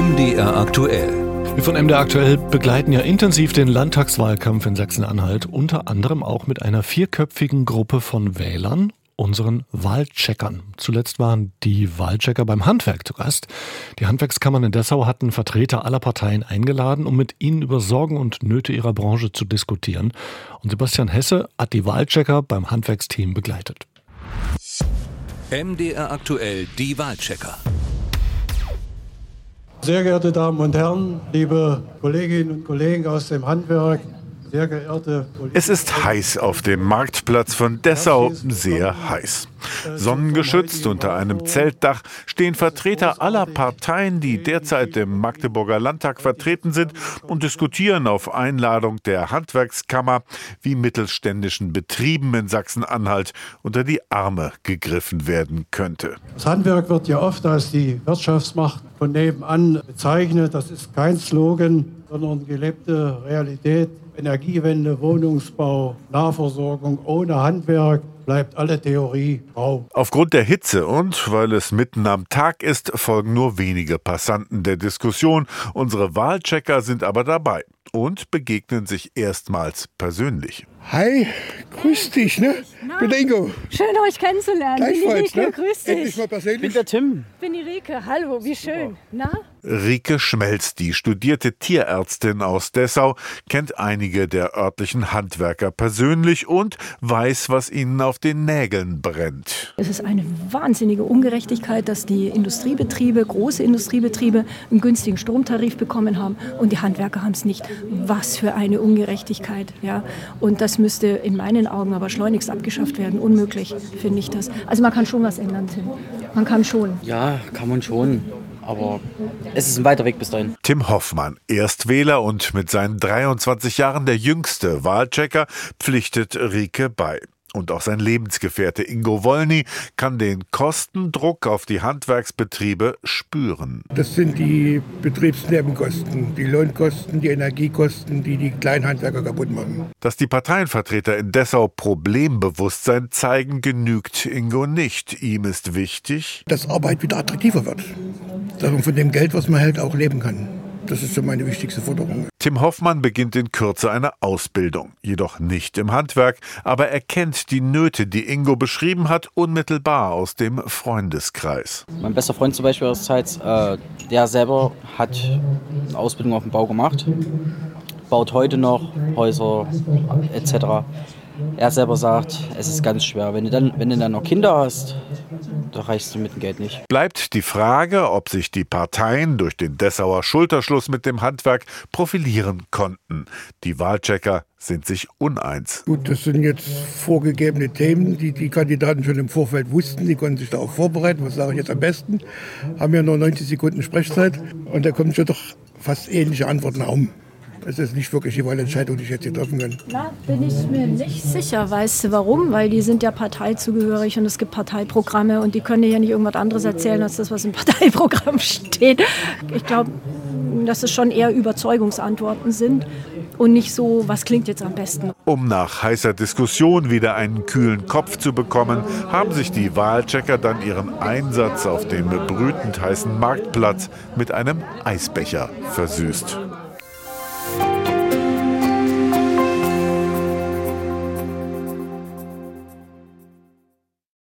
MDR aktuell. Wir von MDR aktuell begleiten ja intensiv den Landtagswahlkampf in Sachsen-Anhalt, unter anderem auch mit einer 4-köpfigen Gruppe von Wählern, unseren Wahlcheckern. Zuletzt waren die Wahlchecker beim Handwerk zu Gast. Die Handwerkskammern in Dessau hatten Vertreter aller Parteien eingeladen, um mit ihnen über Sorgen und Nöte ihrer Branche zu diskutieren. Und Sebastian Hesse hat die Wahlchecker beim Handwerksteam begleitet. MDR aktuell, die Wahlchecker. Sehr geehrte Damen und Herren, liebe Kolleginnen und Kollegen aus dem Handwerk, sehr geehrte Politiker. Es ist heiß auf dem Marktplatz von Dessau, sehr heiß. Sonnengeschützt unter einem Zeltdach stehen Vertreter aller Parteien, die derzeit im Magdeburger Landtag vertreten sind, und diskutieren auf Einladung der Handwerkskammer, wie mittelständischen Betrieben in Sachsen-Anhalt unter die Arme gegriffen werden könnte. Das Handwerk wird ja oft als die Wirtschaftsmacht von nebenan bezeichnet. Das ist kein Slogan, sondern gelebte Realität. Energiewende, Wohnungsbau, Nahversorgung ohne Handwerk bleibt alle Theorie rau. Aufgrund der Hitze und weil es mitten am Tag ist, folgen nur wenige Passanten der Diskussion. Unsere Wahlchecker sind aber dabei und begegnen sich erstmals persönlich. Hi, grüß dich, ne? Ich bin der Ingo. Schön, euch kennenzulernen. Gleichfalls, bin die Rike, ne? grüß dich. Endlich mal persönlich. Ich bin der Tim. Ich bin die Rike, hallo, wie schön. Na? Rike Schmelz, die studierte Tierärztin aus Dessau, kennt einige der örtlichen Handwerker persönlich und weiß, was ihnen auf den Nägeln brennt. Es ist eine wahnsinnige Ungerechtigkeit, dass die Industriebetriebe, große Industriebetriebe, einen günstigen Stromtarif bekommen haben und die Handwerker haben es nicht. Was für eine Ungerechtigkeit, ja. Und das müsste in meinen Augen aber schleunigst abgeschafft werden. Unmöglich, finde ich das. Also man kann schon was ändern, Tim. Man kann schon. Ja, kann man schon. Aber es ist ein weiter Weg bis dahin. Tim Hoffmann, Erstwähler und mit seinen 23 Jahren der jüngste Wahlchecker, pflichtet Rike bei. Und auch sein Lebensgefährte Ingo Wollny kann den Kostendruck auf die Handwerksbetriebe spüren. Das sind die Betriebsnebenkosten, die Lohnkosten, die Energiekosten, die die Kleinhandwerker kaputt machen. Dass die Parteienvertreter in Dessau Problembewusstsein zeigen, genügt Ingo nicht. Ihm ist wichtig, dass Arbeit wieder attraktiver wird. Dass man von dem Geld, was man hält, auch leben kann. Das ist so meine wichtigste Forderung. Tim Hoffmann beginnt in Kürze eine Ausbildung, jedoch nicht im Handwerk, aber er kennt die Nöte, die Ingo beschrieben hat, unmittelbar aus dem Freundeskreis. Mein bester Freund zum Beispiel aus Zeitz, der selber hat eine Ausbildung auf dem Bau gemacht, baut heute noch Häuser etc. Er selber sagt, es ist ganz schwer. Wenn du dann noch Kinder hast, da reichst du mit dem Geld nicht. Bleibt die Frage, ob sich die Parteien durch den Dessauer Schulterschluss mit dem Handwerk profilieren konnten. Die Wahlchecker sind sich uneins. Gut, das sind jetzt vorgegebene Themen, die die Kandidaten schon im Vorfeld wussten. Die konnten sich darauf vorbereiten. Was sage ich jetzt am besten? Haben ja nur 90 Sekunden Sprechzeit. Und da kommen schon doch fast ähnliche Antworten herum. Das ist nicht wirklich die Wahlentscheidung, die ich jetzt hier treffen kann. Na, bin ich mir nicht sicher. Weißt du warum? Weil die sind ja parteizugehörig und es gibt Parteiprogramme und die können dir ja nicht irgendwas anderes erzählen, als das, was im Parteiprogramm steht. Ich glaube, dass es schon eher Überzeugungsantworten sind und nicht so, was klingt jetzt am besten. Um nach heißer Diskussion wieder einen kühlen Kopf zu bekommen, haben sich die Wahlchecker dann ihren Einsatz auf dem brütend heißen Marktplatz mit einem Eisbecher versüßt.